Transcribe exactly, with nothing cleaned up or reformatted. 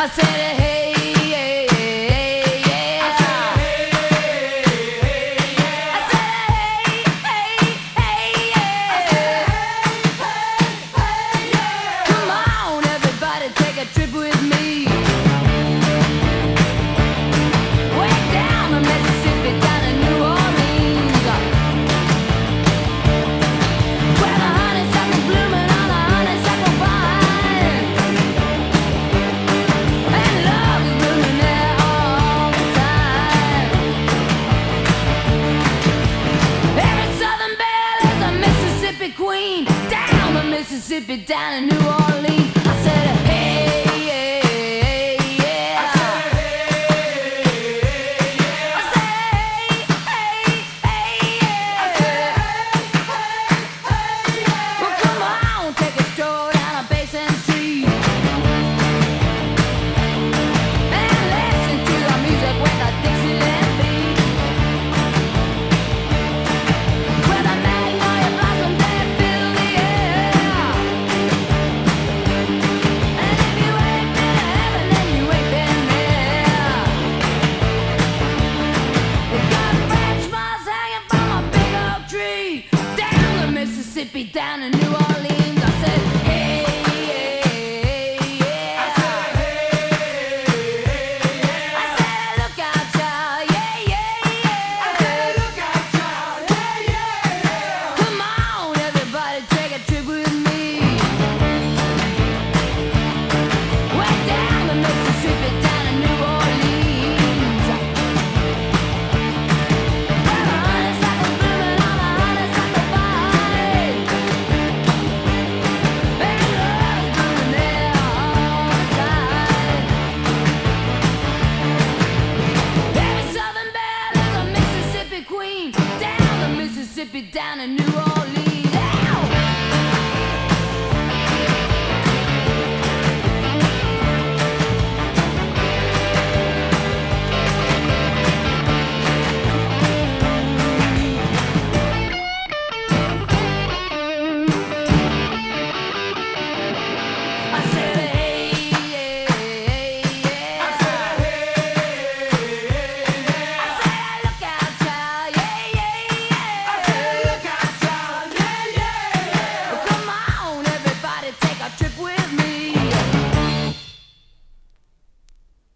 I said, hey, hey, hey, yeah. I said, hey, hey, hey, yeah. I said, hey, hey, hey, yeah. I said, hey, hey, hey, yeah. Come on, everybody, take a trip with me. Way down the Mississippi, down to New Orleans, where the honeysuckle's blooming on the honeysuckle vine, and love is blooming there all the time. Every Southern belle is a Mississippi queen, down the Mississippi, down to New Orleans. I said, hey, hey, hey, yeah. I said, hey, hey, yeah. I said, hey, hey, hey, yeah. I said, hey, hey, hey, yeah. Well, come on, take a stroll down a Basin Street and listen to the music with the Dixieland beat, where the magnolia blossoms they fill the air. And if you ain't been to heaven, then you ain't been there. We got French moss hanging from a big oak tree, down the Mississippi, down to New Orleans. I said, hey, hey, hey, yeah. I said, hey, hey, yeah. I said, look out, child, yeah, yeah, yeah. I said, look out, child, yeah, yeah, yeah. Come on, everybody, take a trip with me. Way down the Mississippi, down to New Orleans, where the honeysuckle's blooming on the honeysuckle vine, and love's blooming there all the time. Every Southern belle is a Mississippi queen, down the Mississippi, down to New Orleans.